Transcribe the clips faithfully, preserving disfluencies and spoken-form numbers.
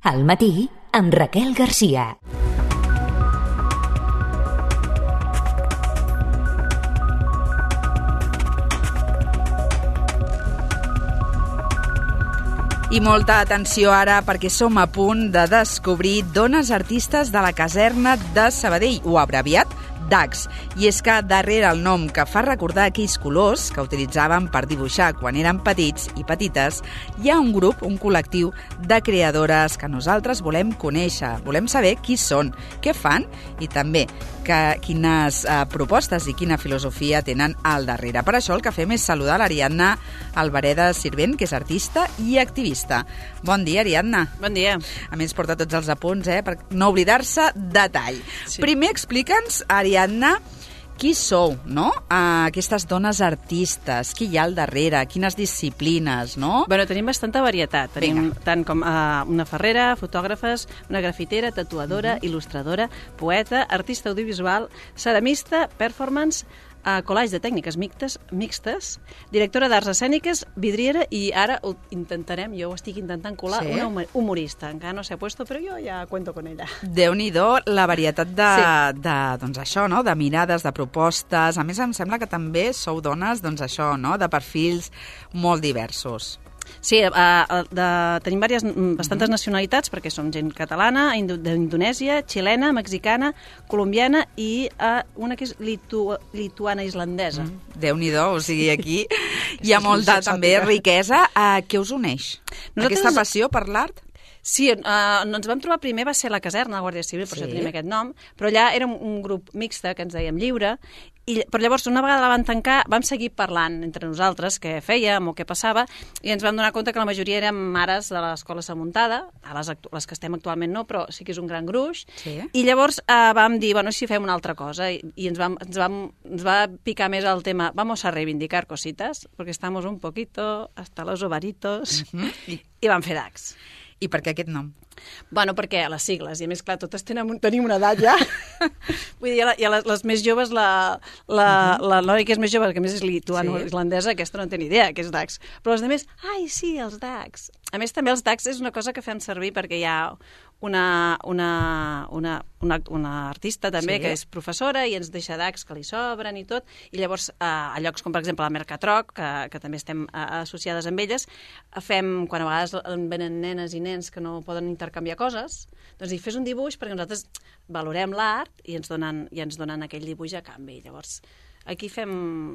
Al matí, amb Raquel Garcia. I molta atenció ara perquè som a punt de descobrir dones artistes de la caserna de Sabadell, o abreviat D A Cs. I és que darrere el nom que fa recordar aquells colors que utilitzaven per dibuixar quan eren petits i petites, hi ha un grup, un col·lectiu de creadores que nosaltres volem conèixer. Volem saber qui són, què fan i també que, quines eh, propostes i quina filosofia tenen al darrere. Per això el que fem és saludar l'Ariadna Albareda Sirvent, que és artista i activista. Bon dia, Ariadna. Bon dia. A més, porta tots els apunts, eh, per no oblidar-se detall. Sí. Primer, explica'ns, Ariadna, qui sou, no? Uh, aquestes dones artistes, qui hi ha al darrere, quines disciplines, no? Bueno, tenim bastanta varietat. Tenim Vinga. tant com uh, una ferrera, fotògrafes, una grafitera, tatuadora, uh-huh. il·lustradora, poeta, artista audiovisual, ceramista, performance, uh, collage de tècniques mixtes, mixtes, directora d'arts escèniques, vidriera i ara ho intentarem, jo ho estic intentant colar, sí? una humorista. Encara no s'ha puesto, però jo ja cuento con ella. Déu-n'hi-do la varietat de, sí. de, doncs això, no? de mirades, de propostes. A més, em sembla que també sou dones, doncs això, no? de perfils molt diversos. Sí, uh, de, tenim diverses, bastantes nacionalitats, perquè som gent catalana, d'Indonèsia, xilena, mexicana, colombiana i uh, una que és litu, lituana-islandesa. Mm, Déu-n'hi-do, o sigui, aquí hi ha molta també riquesa. Uh, què us uneix? Nosaltres... Aquesta passió per l'art? Sí, uh, ens vam trobar primer, va ser la caserna, la Guàrdia Civil, per sí. això tenim aquest nom, però allà era un, un grup mixte que ens dèiem lliure, i, però llavors una vegada la van tancar vam seguir parlant entre nosaltres què fèiem o què passava, i ens vam donar compte que la majoria érem mares de l'escola Samuntada, les, les que estem actualment no, però sí que és un gran gruix, sí. i llavors uh, vam dir, bueno, si fem una altra cosa, i, i ens, vam, ens, vam, ens va picar més el tema, vamos a reivindicar cositas, porque estamos un poquito hasta los ovaritos, uh-huh. i, i vam fer D A Cs. I per què aquest nom? Bueno, perquè les sigles, i a més, clar, totes tenen, tenim una edat ja. Vull dir, i les, les més joves, la, la, uh-huh. la noia que és més jove, que més és lituano-islandesa, sí. aquesta no té ni idea que és D A Cs. Però els altres, ai, sí, els D A Cs. A més, també els D A Cs és una cosa que fem servir perquè hi ha una, una, una, una, una artista també sí. que és professora i ens deixa D A Cs que li sobren i tot, i llavors eh, a llocs com per exemple la Mercatroc, que, que també estem eh, associades amb elles, fem, quan a vegades venen nenes i nens que no poden intercanviar coses, doncs hi fes un dibuix perquè nosaltres valorem l'art i ens donen, i ens donen aquell dibuix a canvi. Llavors aquí fem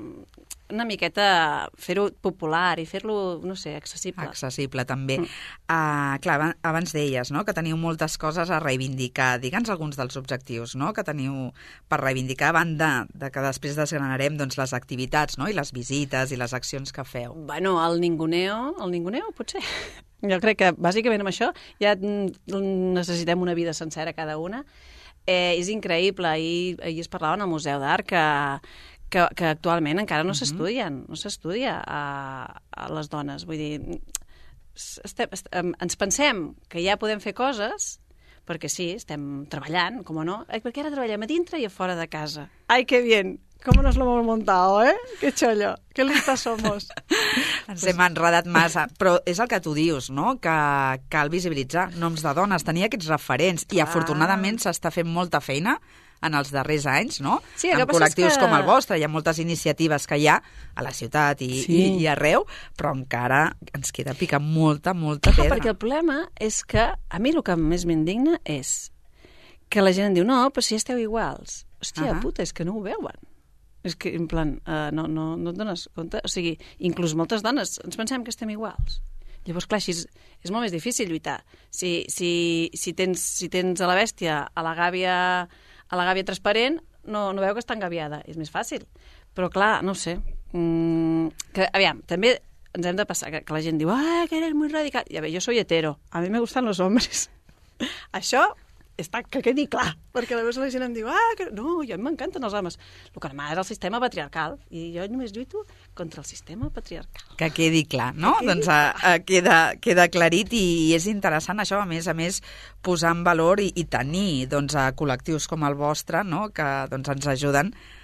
una miqueta fer-ho popular i fer-lo, no sé, accessible. Accessible, també. Mm. Uh, clar, abans deies, no?, que teniu moltes coses a reivindicar. Digue'ns alguns dels objectius, no?, que teniu per reivindicar, a banda de que després desgranarem doncs, les activitats, no?, i les visites i les accions que feu. Bueno, el ninguneo, el ninguneo, potser. Jo crec que, bàsicament, amb això ja necessitem una vida sencera cada una. Eh, és increïble. Ahir, ahir es parlava en el Museu d'Art que Que, que actualment encara no uh-huh. s'estudien, no s'estudia a, a les dones. Vull dir, estem, estem, ens pensem que ja podem fer coses, perquè sí, estem treballant, com no, perquè ara treballem a dintre i a fora de casa. Ai, que bien! Com nos lo hemos montado, eh? Que chollo, que listas somos. Ens hem enredat massa, però és el que tu dius, no?, que cal visibilitzar noms de dones, tenir aquests referents, i afortunadament s'està fent molta feina en els darrers anys, no? Sí, en col·lectius que... com el vostre, hi ha moltes iniciatives que hi ha a la ciutat i, sí. i, i arreu, però encara ens queda picar molta, molta pedra. No, perquè el problema és que, a mi el que més m'indigna és que la gent diu, no, però si esteu iguals. Hòstia, uh-huh. puta, és que no ho veuen. És que, en plan, uh, no, no, no et dones compte? O sigui, inclús moltes dones ens pensem que estem iguals. Llavors, clar, així és, és molt més difícil lluitar. Si, si, si, tens, si tens a la bèstia, a la gàbia... a la gàbia transparent, no, no veu que està engaviada. És més fàcil. Però, clar, no ho sé. Mm, que, aviam, també ens hem de passar, que, que la gent diu, ah, que eres muy radical. I a veure, jo soy hetero. A mi me gustan los hombres. Això està, que quedi clar. Perquè a vegades la gent em diu, ah, que... no, jo m'encanten els homes. El que m'agrada és el sistema patriarcal. I jo només lluito contra el sistema patriarcal. Que quedi clar, no? Que doncs a, a, queda, queda aclarit, i és interessant això, a més a més, posar en valor i, i tenir doncs, a col·lectius com el vostre, no?, que doncs, ens ajuden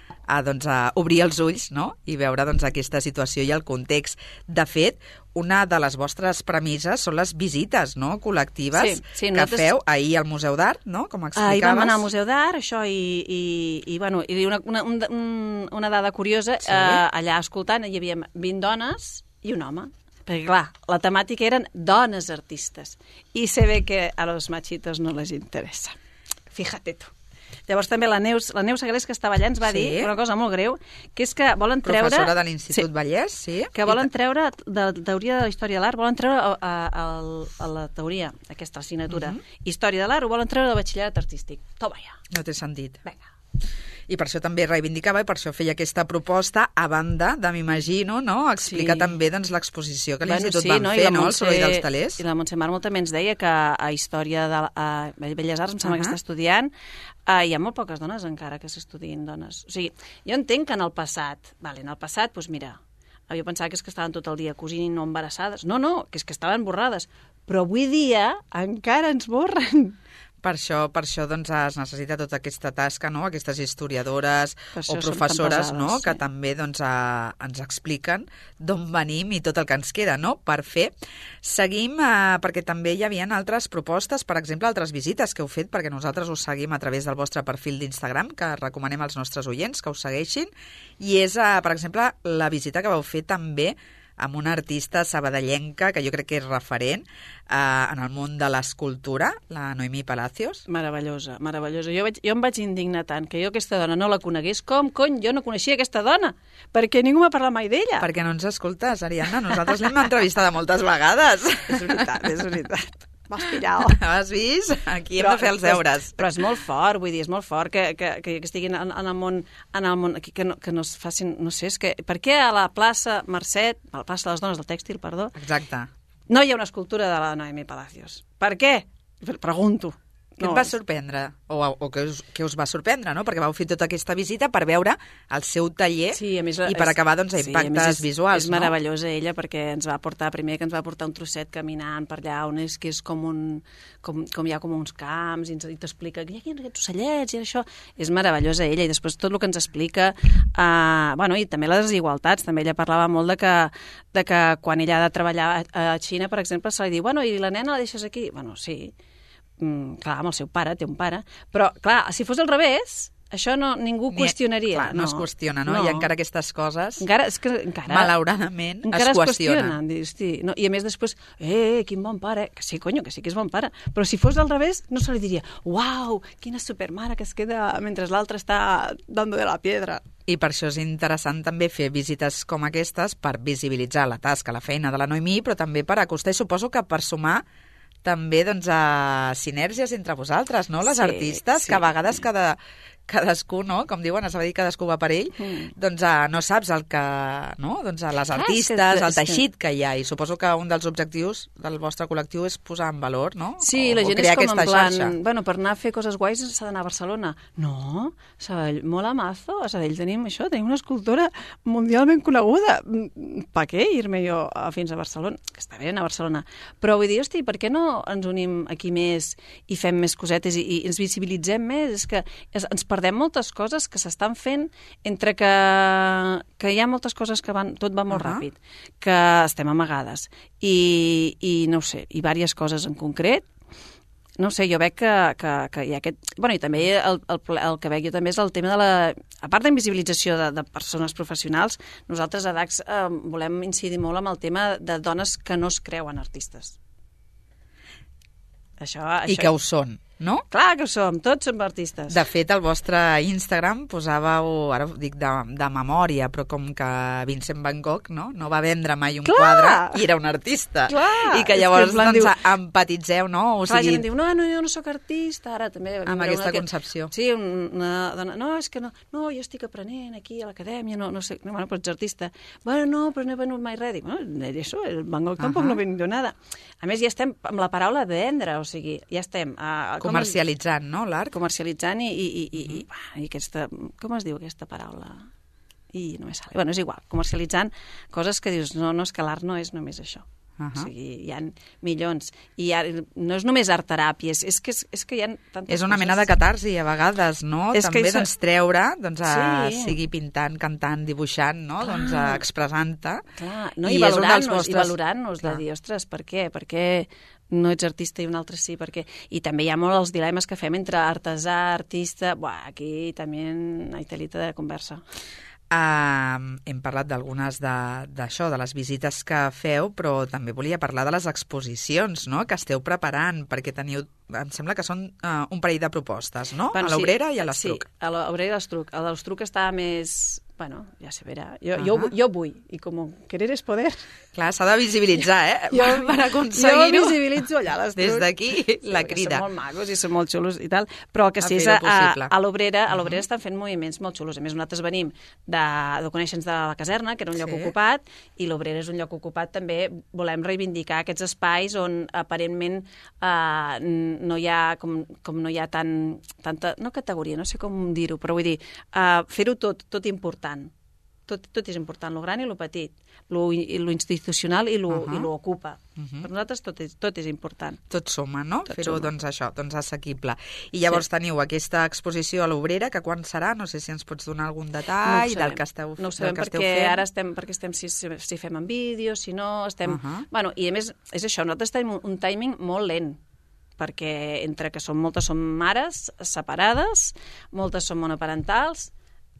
a, doncs, a obrir els ulls, no?, i veure doncs, aquesta situació i el context. De fet, una de les vostres premisses són les visites, no?, col·lectives sí, sí, que nosaltres... feu ahir al Museu d'Art, no?, com explicaves. Ahir vam anar al Museu d'Art, això, i, i, i, bueno, i una, una, un, una dada curiosa, sí. eh, allà escoltant hi havia vint dones i un home. Perquè, clar, la temàtica eren dones artistes. I se ve que a los machitos no les interessa. Fíjate tu. Llavors també la Neus, la Neus Sagrés, que estava allà, ens va sí. dir una cosa molt greu, que és que volen treure... Professora de l'Institut sí, Vallès, sí. Que volen treure, de la teoria de la història de l'art, volen treure a, a, a, a la teoria, aquesta assignatura, uh -huh. història de l'art, ho volen treure del batxillerat artístic. Toma ja. No té sentit. Vinga. I per això també reivindicava i per això feia aquesta proposta, a banda de, m'imagino, no?, explicar sí. també doncs, l'exposició que l'Institut bueno, sí, van no? fer, no?, el soroll dels telers. I la Montse Màrmol també ens deia que a Història de a Belles Arts, em sembla uh -huh. que està estudiant, uh, hi ha molt poques dones encara que s'estudien dones. O sigui, jo entenc que en el passat, vale, en el passat, doncs mira, jo pensava que és que estaven tot el dia cosint i no embarassades. No, no, que és que estaven borrades. Però avui dia encara ens borren. Per això, per això doncs, es necessita tota aquesta tasca, no?, aquestes historiadores o professores pesades, no?, sí. que també doncs, a, ens expliquen d'on venim i tot el que ens queda, no?, per fer. Seguim, eh, perquè també hi havia altres propostes, per exemple, altres visites que heu fet, perquè nosaltres us seguim a través del vostre perfil d'Instagram, que recomanem als nostres oients que us segueixin, i és, eh, per exemple, la visita que vau fer també amb una artista sabadellenca que jo crec que és referent eh, en el món de l'escultura, la Noemí Palacios. Meravellosa, meravellosa. Jo, vaig, jo em vaig indignar tant que jo aquesta dona no la conegués. Com, cony, jo no coneixia aquesta dona? Perquè ningú m'ha parlat mai d'ella. Perquè no ens escoltes, Ariadna. Nosaltres l'hem entrevistat moltes vegades. És veritat, és veritat. M'has pillat. Has vist? Aquí hem però, de fer els deures. Però, però és molt fort, vull dir, és molt fort que, que, que estiguin en, en el món, en el món que, no, que no es facin, no sé, és que... Per què a la plaça Mercè, a la plaça de les dones del tèxtil, perdó, exacte, no hi ha una escultura de la Noemí Palacios? Per què? Pregunto. Què no. et va sorprendre? O, o què, us, què us va sorprendre, no? Perquè vau fer tota aquesta visita per veure el seu taller sí, a més, i per és, acabar doncs, a impactes sí, és, visuals. És no? meravellosa ella perquè ens va portar, primer que ens va portar un trosset caminant per allà on és que és com un... com, com hi ha com uns camps i, ens, i t'explica que hi ha aquí aquests ocellets i això. És meravellosa ella i després tot el que ens explica uh, bueno, i també les desigualtats. També ella parlava molt de que, de que quan ella ha de treballar a, a Xina, per exemple, se li diu, bueno, i la nena la deixes aquí? Bueno, sí. Mm, clar, amb el seu pare, té un pare, però clar, si fos al revés, això no, ningú Ni, qüestionaria. Clar, no, no es qüestiona, no? no? I encara aquestes coses, encara, és que, encara, malauradament, encara es qüestionen. qüestionen. Dius, no? I a més després, eh, quin bon pare, que sí, conyo, que sí que és bon pare, però si fos al revés, no se li diria, uau, quina supermare que es queda mentre l'altre està dando de la piedra. I per això és interessant també fer visites com aquestes per visibilitzar la tasca, la feina de la Noemí, però també per acostar, i suposo que per sumar també doncs, a sinergies entre vosaltres, no? Les sí, artistes, sí. que a vegades cada, cadascú, no? Com diuen, a saber dir cadascú va per ell, mm. doncs uh, no saps el que... No? Doncs a les artistes, ah, que, el teixit que hi ha, i suposo que un dels objectius del vostre col·lectiu és posar en valor, no? Sí, o, la gent és com en plan... Xarxa. Bueno, per anar a fer coses guais s'ha d'anar a Barcelona. No, Sabadell, molt amazo, a Sabadell tenim això, tenim una escultora mundialment coneguda. Per què ir-me jo fins a Barcelona? Que està bé anar a Barcelona. Però vull dir, hosti, per què no ens unim aquí més i fem més cosetes i, i ens visibilitzem més? És que és, ens perdem moltes coses que s'estan fent entre que, que hi ha moltes coses que van, tot va molt uh-huh. ràpid, que estem amagades i, i no ho sé, i diverses coses en concret. No ho sé, jo veig que, que, que hi ha aquest... Bueno, i també el, el, el que veig jo també és el tema de la... A part d'invisibilització de, de persones professionals, nosaltres a D A X eh, volem incidir molt amb el tema de dones que no es creuen artistes. Això, I això... que ho són, no? Clar que ho som, tots som artistes. De fet, al vostre Instagram posàveu, ara ho dic de, de memòria, però com que Vincent Van Gogh no, no va vendre mai un Clar! quadre i era un artista. Clar! I que llavors que doncs, diu... empatitzeu, no? O Clar, sigui... la gent diu, no, no, jo no sóc artista, ara també... Amb aquesta que... concepció. Sí, una dona, no, és que no, no, jo estic aprenent aquí a l'acadèmia, no, no sé, no, bueno, però ets artista. Bueno, no, però no he venut mai res. Dic, bueno, això, el Van Gogh tampoc uh -huh. no ha venut nada. A més, ja estem amb la paraula vendre, o sigui, ja estem... A, a, comercialitzant, no, l'art? Comercialitzant i, i, i, i, i, i aquesta... Com es diu aquesta paraula? I no me sale. Bueno, és igual, comercialitzant coses que dius, no, no, és que l'art no és només això. Uh -huh. O sigui, hi ha milions. I ha, no és només art-teràpia, és, és, que, és, és que hi ha tantes És una coses. mena de catarsi, a vegades, no? És També, que doncs, treure, doncs, a, Sí. sigui pintant, cantant, dibuixant, no? Clar. Doncs, a, expressant-te. Clar, no? I I, és un dels valorant-nos, vostres- i valorant-nos, de Clar. dir, ostres, per què? Per què no ets artista i un altre sí? Per què? I també hi ha molt els dilemes que fem entre artesà, artista... Buah, aquí també hay telita de conversa. Uh, hem parlat d'algunes de- d'això, de, de les visites que feu, però també volia parlar de les exposicions, no?, que esteu preparant, perquè teniu, em sembla que són uh, un parell de propostes, no?, a l'Obrera i a l'Estruc. Sí, a l'Obrera i a l'Estruc. A l'Estruc està més... Bueno, ja se verà. Jo, Uh-huh. jo, jo vull, i com querer és poder... Clar, s'ha de visibilitzar, eh?, Jo, per aconseguir-ho. Jo visibilitzo allà a l'Estruc. Des d'aquí, la crida. Són molt macos i són molt xulos i tal, però el que A sí és fer-ho a, a, possible. a l'Obrera, a l'Obrera estan fent moviments molt xulos. A més, nosaltres venim de, de conèixer-nos de la caserna, que era un lloc Sí. ocupat, i l'Obrera és un lloc ocupat. També volem reivindicar aquests espais on aparentment eh, no hi ha com, com no hi ha tant, tanta, no categoria, no sé com dir-ho, però vull dir, eh, fer-ho tot, tot important. Tot, tot és important, lo gran i lo petit, lo, lo institucional i lo, Uh-huh. i lo ocupa. Uh-huh. Per nosaltres tot és, tot és important. Tot suma, no? Tot Fer-ho, suma. doncs, això, doncs, assequible. I llavors Sí. teniu aquesta exposició a l'Obrera, que quan serà? No sé si ens pots donar algun detall ho del que esteu, no ho sabem del que esteu perquè fent. ara estem, perquè estem si, si fem en vídeo, si no, estem... Uh-huh. Bueno, i a més, és això, nosaltres tenim un, un timing molt lent, perquè entre que som, moltes són mares separades, moltes són monoparentals,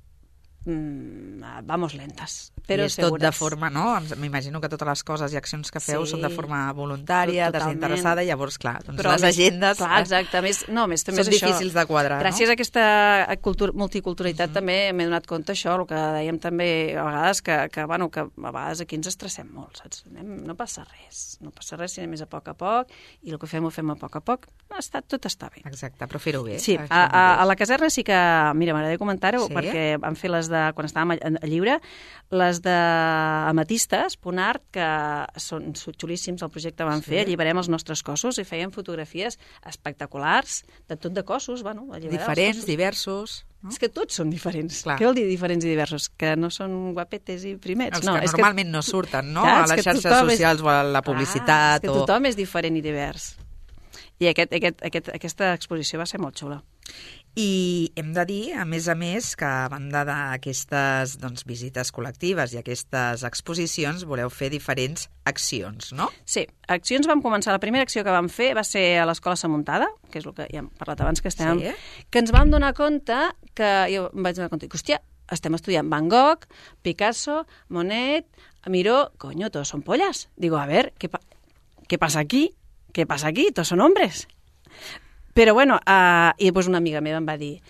mmm, vamos lentas, però I és segures. tot de forma, no? Em- M'imagino que totes les coses i accions que feu Sí. són de forma voluntària, Tot- totalment. desinteressada, llavors, clar, doncs Però les més- agendes Clar, eh, exacte. A més, no, a més, també són és això. difícils de quadrar, Gràcies no? a aquesta cultura, multiculturalitat també m'he donat compte això, el que dèiem també a vegades, que, que, bueno, que a vegades aquí ens estressem molt, saps? Anem, no passa res, no passa res si anem més a poc a poc, i el que fem ho fem a poc a poc, està, tot està bé. Exacte, però fer-ho bé. Sí, això a, a, mateix. a la caserna sí que, mira, m'agradaria comentar-ho, Sí? perquè vam fer les de, quan estàvem a, a lliure, les de Amatistes, Punt Art, que són xulíssims, el projecte vam Sí. fer, alliberem els nostres cossos i fèiem fotografies espectaculars, de tot de cossos, bueno, alliberar els Diferents, cossos. diversos... No? És que tots són diferents. Clar. Què vol dir diferents i diversos? Que no són guapetes i primets? Els no, que és normalment no surten, no? Clar, A és les que xarxes tothom és- socials o a la publicitat. Clar, és que o... tothom és diferent i divers. I aquest, aquest, aquest, aquesta exposició va ser molt xula. I hem de dir, a més a més, que a banda d'aquestes doncs, visites col·lectives i aquestes exposicions, voleu fer diferents accions, no? Sí, accions vam començar. La primera acció que vam fer va ser a l'Escola Samuntada, que és el que ja hem parlat abans, que estem, Sí. que ens vam donar compte que, jo em vaig donar compte, que, hòstia, estem estudiant Van Gogh, Picasso, Monet, Miró, coño, todos son pollas. Digo, a ver, ¿qué, pa ¿qué pasa aquí? ¿Qué pasa aquí? Todos son hombres. Però bueno, uh, i pues una amiga meva em va dir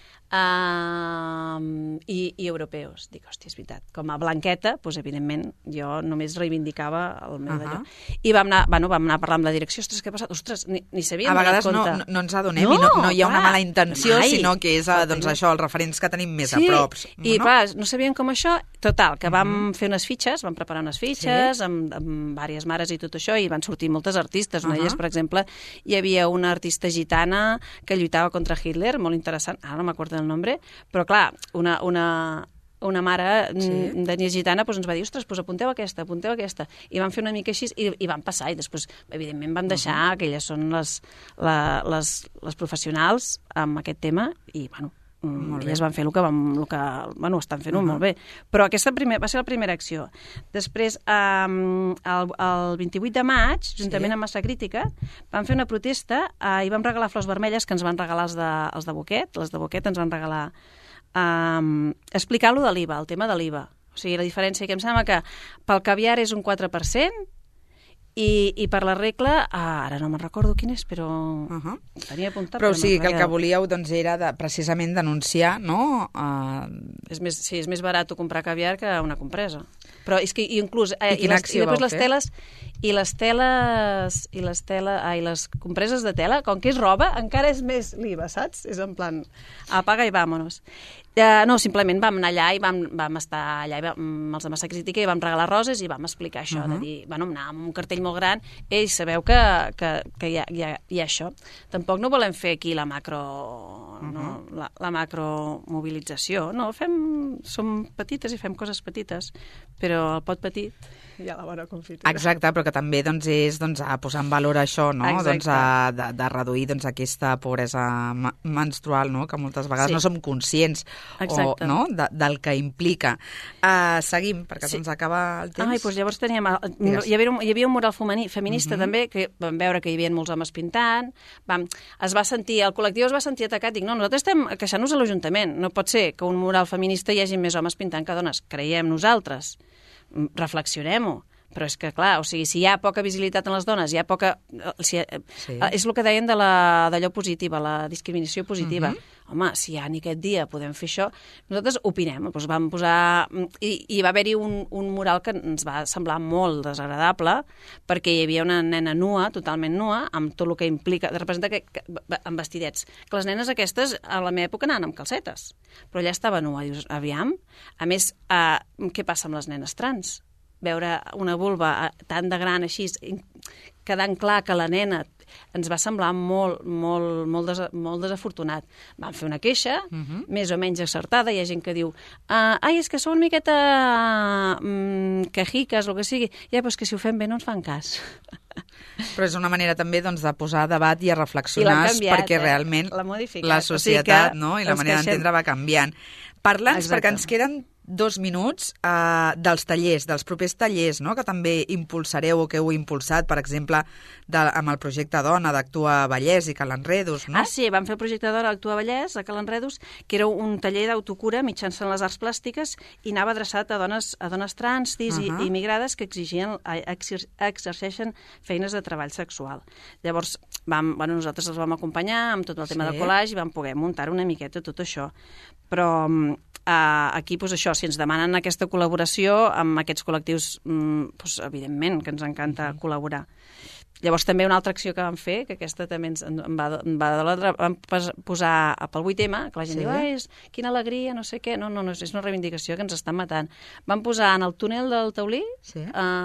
uh, i, i europeus. Dic, hòstia, és veritat. Com a blanqueta, pues, evidentment, jo només reivindicava el meu Uh-huh. d'allò. I vam anar, bueno, vam anar a parlar amb la direcció, ostres, què ha passat? Ostres, ni, ni s'havien A donat vegades no, compte. no, no ens adonem no, i no, no hi ha una clar, mala intenció, mai. sinó que és eh, doncs, Falta- això, els referents que tenim més sí, a props. i no? clar, no sabien com això. Total, que vam fer unes fitxes, vam preparar unes fitxes Sí. amb, amb diverses mares i tot això, i van sortir moltes artistes. Una Uh-huh. d'elles, per exemple, hi havia una artista gitana que lluitava contra Hitler, molt interessant, ara no m'acordo del nom, però clar, una, una, una mare Sí. mm, d'ètnia gitana doncs, ens va dir, ostres, doncs apunteu aquesta, apunteu aquesta. I vam fer una mica així i, i vam passar, i després, evidentment, vam deixar que elles són les, la, les, les professionals amb aquest tema, i, bueno, Molt bé. elles van fer el que vam... El que, bueno, estan fent-ho Uh-huh. molt bé. Però aquesta primer, va ser la primera acció. Després, um, el, el vint-i-vuit de maig, juntament Sí. amb Massa Crítica, vam fer una protesta uh, i vam regalar flors vermelles que ens van regalar els de, els de Boquet. Les de Boquet ens van regalar... Um, explicar-lo de l'I V A, el tema de l'I V A. O sigui, la diferència que em sembla que pel caviar és un quatre per cent i, i per la regla, ah, ara no me'n recordo quin és, però Uh-huh. tenia apuntat. Però o no sigui me'n que el que recordo. volíeu doncs, era de, precisament denunciar, no? Uh, És més, sí, és més barat comprar caviar que una compresa. Però és que inclús... Eh, I quina les, acció i després vau les fer? teles... I les teles... I les teles... Ai, les compreses de tela, com que és roba, encara és més l'I V A, saps? És en plan, apaga i vámonos. Uh, no, simplement vam anar allà i vam, vam estar allà i vam, amb els de Massa Crítica i vam regalar roses i vam explicar això, uh -huh. de dir, bueno, anar amb un cartell molt gran, ei, sabeu que, que, que hi, ha, hi, ha, hi ha això. Tampoc no volem fer aquí la macro... Uh -huh. no, la, la macromobilització, no, fem som petites i fem coses petites, però el pot petit hi ha la bona confitura. Exacte, però que també doncs, és doncs, a posar en valor això, no? Doncs, a, de, de reduir doncs, aquesta pobresa menstrual, no? Que moltes vegades sí. no som conscients o, no? de, del que implica. Uh, seguim, perquè sí. se'ns acaba el temps. Ai, doncs llavors teníem... El, hi, havia un, hi havia un mural femení, feminista uh -huh. també, que vam veure que hi havia molts homes pintant, vam, es va sentir, el col·lectiu es va sentir atacat, dic, no, nosaltres estem queixant-nos a l'Ajuntament, no pot ser que un mural feminista hi hagi més homes pintant que dones, creiem nosaltres, reflexionem-ho. Però és que, clar, o sigui, si hi ha poca visibilitat en les dones, hi ha poca... Si, sí. És el que deien de d'allò positiva, la discriminació positiva. Uh-huh. Home, si ja ni aquest dia podem fer això, nosaltres opinem. Doncs vam posar... I, i va haver-hi un, un mural que ens va semblar molt desagradable, perquè hi havia una nena nua, totalment nua, amb tot el que implica... Representa que, que, amb vestidets. Que les nenes aquestes, a la meva època, anaven amb calcetes. Però ella estava nua. Dius, aviam. A més, eh, què passa amb les nenes trans? Veure una vulva tan de gran així, quedant clar que la nena ens va semblar molt, molt, molt, des, molt desafortunat. Vam fer una queixa, uh -huh. més o menys acertada, hi ha gent que diu ah, ai, és que són una miqueta mm, quejiques, o el que sigui. Ja, però és que si ho fem bé no ens fan cas. Però és una manera també doncs, de posar a debat i a reflexionar canviat, perquè eh? realment la, la societat, o sigui no? I la manera queixem... d'entendre va canviant. Parla'ns, perquè ens queden dos minuts uh, dels tallers, dels propers tallers, no? Que també impulsareu o que heu impulsat, per exemple, de, amb el projecte Dona d'Actua Vallès i Cal Enredos, no? Ah, sí, vam fer el projecte Dona d'Actua Vallès a Cal Enredos, que era un taller d'autocura mitjançant les arts plàstiques i anava adreçat a dones, a dones trans, cis uh -huh. i, i migrades que exigien, exer, exerceixen feines de treball sexual. Llavors, vam, bueno, nosaltres els vam acompanyar amb tot el tema sí. de collage i vam poder muntar una miqueta tot això. Però uh, aquí, doncs això, si ens demanen aquesta col·laboració amb aquests col·lectius, um, doncs, evidentment que ens encanta mm. col·laborar. Llavors també una altra acció que vam fer, que aquesta també ens en va, en va de l'altra, vam posar pel vuit eme, que la gent sí. diu, ai, quina alegria, no sé què, no, no, no, és una reivindicació que ens estan matant. Vam posar en el túnel del Taulí sí.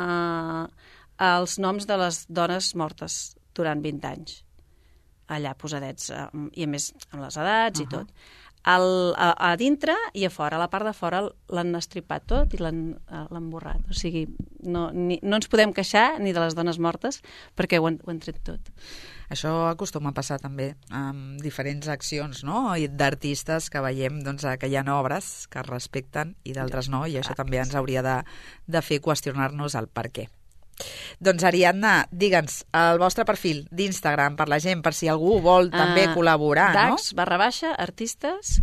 uh, els noms de les dones mortes durant vint anys, allà posadets, uh, i a més amb les edats uh -huh. i tot. Al, a, a dintre i a fora, a la part de fora l'han estripat tot i l'han borrat. O sigui, no, ni, no ens podem queixar ni de les dones mortes perquè ho han, ho han tret tot. Això acostuma a passar també amb diferents accions, no? D'artistes que veiem doncs, que hi ha obres que es respecten i d'altres no, i això també ens hauria de, de fer qüestionar-nos el per què. Doncs Ariadna, digue'ns el vostre perfil d'Instagram per la gent, per si algú vol també uh, col·laborar, Dax, no? Dax, barra baixa, artistes,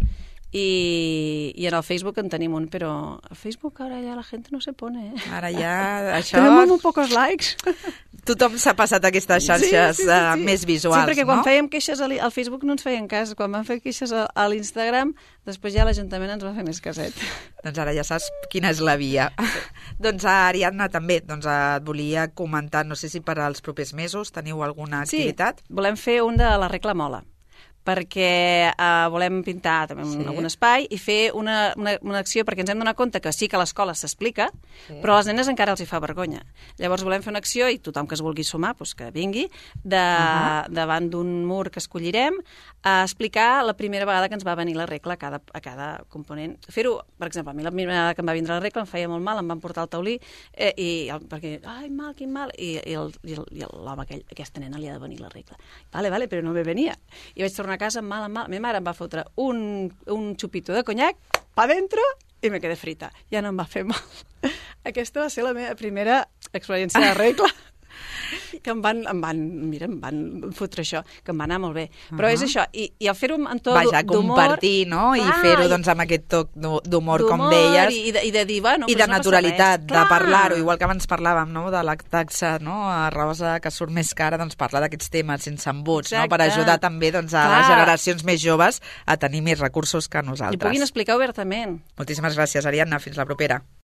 i, i en el Facebook en tenim un, però a Facebook ara ja la gent no se pone, eh? Ara ja... Això... Tenim molt pocs likes. Tothom s'ha passat a aquestes xarxes sí, sí, sí, sí. Uh, més visuals, no? Sí, perquè quan no? fèiem queixes al, al Facebook no ens feien cas. Quan vam fer queixes a, a l'Instagram, després ja l'Ajuntament ens va fer més caset. Doncs ara ja saps quina és la via. Sí. Doncs Ariadna també, doncs et volia comentar, no sé si per als propers mesos teniu alguna activitat? Sí, volem fer un de la regla mola, perquè uh, volem pintar també sí. algun espai i fer una, una, una acció, perquè ens hem donat compte que sí que a l'escola s'explica, sí. però a les nenes encara els hi fa vergonya. Llavors volem fer una acció, i tothom que es vulgui sumar, doncs que vingui, de, uh -huh. davant d'un mur que escollirem, a explicar la primera vegada que ens va venir la regla a cada, a cada component. Fer-ho, per exemple, a mi la primera vegada que em va vindre la regla em feia molt mal, em van portar al taulí, eh, i, perquè, ai, mal, quin mal, i, i l'home aquell, aquesta nena li ha de venir la regla. Vale, vale, però no me venia. I vaig tornar a casa mal, mal. Ma mare em va fotre un, un xupito de conyac pa dentro i me quedé frita. Ja no em va fer mal. Aquesta va ser la meva primera experiència de regla. Que em van, em van, mira, em van fotre això, que em va anar molt bé. Però uh -huh. és això, i, i el fer-ho amb to d'humor... Vaja, compartir, no? I fer-ho doncs, amb aquest toc d'humor, com deies. I de, i de dir, bueno... I de no naturalitat, de parlar-ho, igual que abans parlàvem, no?, de la taxa, no?, a rosa que surt més cara, doncs parlar d'aquests temes sense embuts, no?, per ajudar també doncs, a Clar. les generacions més joves a tenir més recursos que nosaltres. I puguin explicar obertament. Moltíssimes gràcies, Ariadna. Fins la propera.